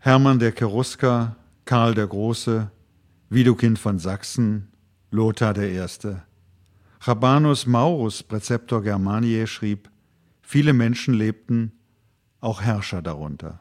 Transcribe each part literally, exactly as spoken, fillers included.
Hermann der Cherusker, Karl der Große, Widukind von Sachsen, Lothar der Erste. Rabanus Maurus, Präzeptor Germaniae, schrieb, viele Menschen lebten, auch Herrscher darunter.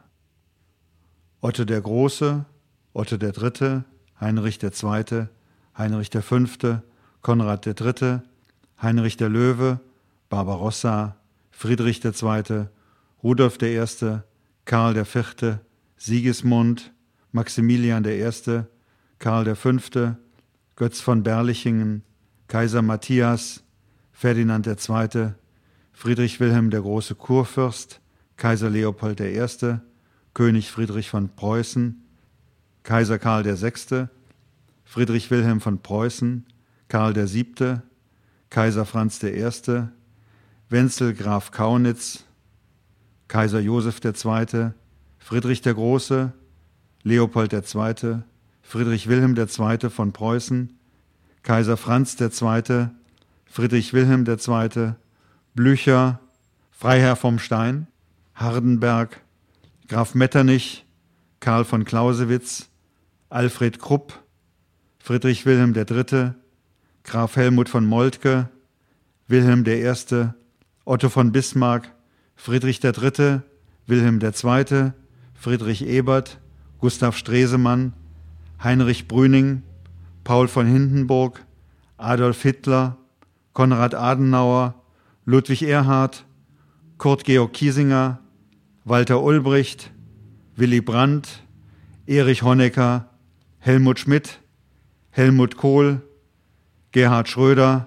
Otto der Große, Otto der Dritte, Heinrich der Zweite, Heinrich der Fünfte, Konrad der Dritte, Heinrich der Löwe, Barbarossa, Friedrich der Zweite, Rudolf der Erste, Karl der Vierte, Sigismund, Maximilian der Erste, Karl der Fünfte, Götz von Berlichingen, Kaiser Matthias, Ferdinand der Zweite, Friedrich Wilhelm der große Kurfürst, Kaiser Leopold der Erste, König Friedrich von Preußen, Kaiser Karl der Sechste, Friedrich Wilhelm von Preußen, Karl der Siebte, Kaiser Franz der Erste, Wenzel Graf Kaunitz, Kaiser Joseph der Zweite, Friedrich der Große, Leopold der Zweite, Friedrich Wilhelm der Zweite von Preußen, Kaiser Franz der Zweite, Friedrich Wilhelm der Zweite, Blücher, Freiherr vom Stein, Hardenberg, Graf Metternich, Karl von Clausewitz, Alfred Krupp, Friedrich Wilhelm der Dritte, Graf Helmut von Moltke, Wilhelm der Erste, Otto von Bismarck, Friedrich der Dritte, Wilhelm der Zweite, Friedrich Ebert, Gustav Stresemann, Heinrich Brüning, Paul von Hindenburg, Adolf Hitler, Konrad Adenauer, Ludwig Erhard, Kurt Georg Kiesinger, Walter Ulbricht, Willy Brandt, Erich Honecker, Helmut Schmidt, Helmut Kohl, Gerhard Schröder.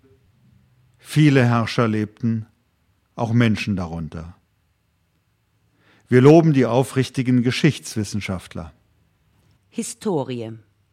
Viele Herrscher lebten, auch Menschen darunter. Wir loben die aufrichtigen Geschichtswissenschaftler. Historie.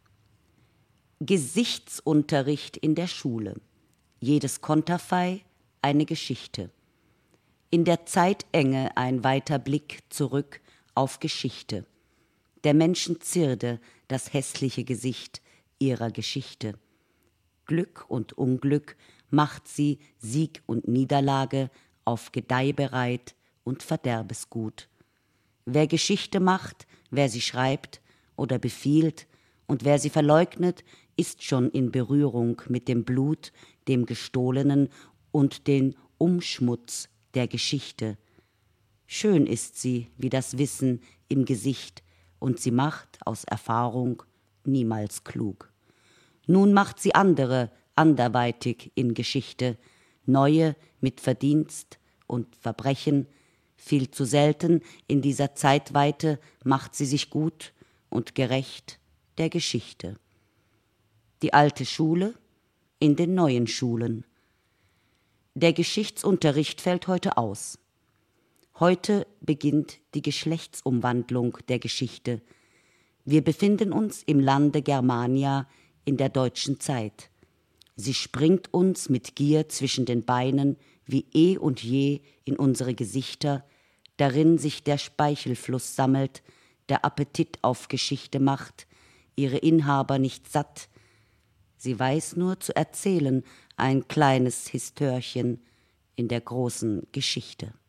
Gesichtsunterricht in der Schule. Jedes Konterfei eine Geschichte. In der Zeitenge ein weiter Blick zurück auf Geschichte. Der Menschen Zierde, das hässliche Gesicht ihrer Geschichte. Glück und Unglück macht sie Sieg und Niederlage auf Gedeih bereit und Verderbesgut. Wer Geschichte macht, wer sie schreibt oder befiehlt und wer sie verleugnet, ist schon in Berührung mit dem Blut, dem Gestohlenen und den Umschmutz der Geschichte. Schön ist sie wie das Wissen im Gesicht und sie macht aus Erfahrung niemals klug. Nun macht sie andere anderweitig in Geschichte, neue mit Verdienst und Verbrechen. Viel zu selten in dieser Zeitweite macht sie sich gut und gerecht der Geschichte. Die alte Schule in den neuen Schulen. Der Geschichtsunterricht fällt heute aus. Heute beginnt die Geschlechtsumwandlung der Geschichte. Wir befinden uns im Lande Germania in der deutschen Zeit. Sie springt uns mit Gier zwischen den Beinen wie eh und je in unsere Gesichter, darin sich der Speichelfluss sammelt, der Appetit auf Geschichte macht, ihre Inhaber nicht satt. Sie weiß nur zu erzählen ein kleines Histörchen in der großen Geschichte.